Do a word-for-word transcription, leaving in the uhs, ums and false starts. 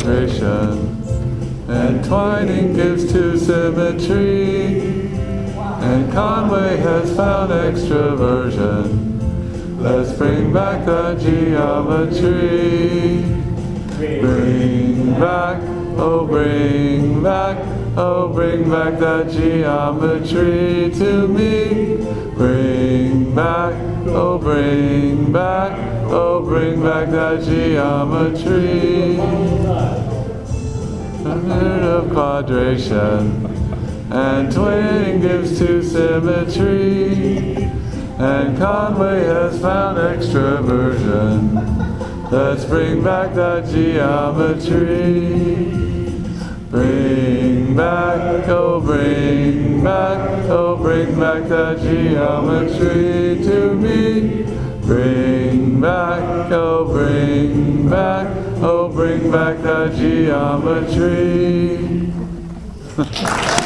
quadration, and twining gives to symmetry, and Conway has found extroversion. Let's bring back the geometry. Bring back, oh bring back, oh bring back that geometry to me. Bring back, oh bring back, oh bring back that geometry. A minute of quadration, and twinning gives to symmetry, and Conway has found extroversion. Let's bring back that geometry. Bring back, oh bring back, oh bring back that geometry to me. Bring back, oh bring back, oh bring back that geometry.